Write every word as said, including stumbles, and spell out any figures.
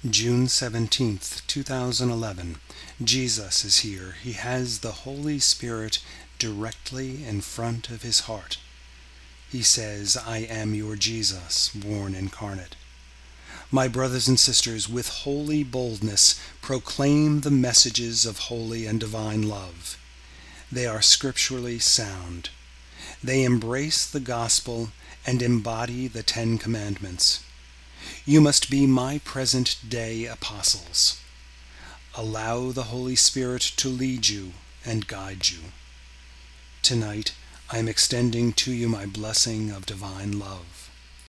June seventeenth, two thousand eleven. Jesus is here. He has the Holy Spirit directly in front of his heart. He says, "I am your Jesus, born incarnate." My brothers and sisters, with holy boldness, proclaim the messages of holy and divine love. They are scripturally sound. They embrace the gospel and embody the Ten Commandments. You must be my present-day apostles. Allow the Holy Spirit to lead you and guide you. Tonight, I am extending to you my blessing of divine love.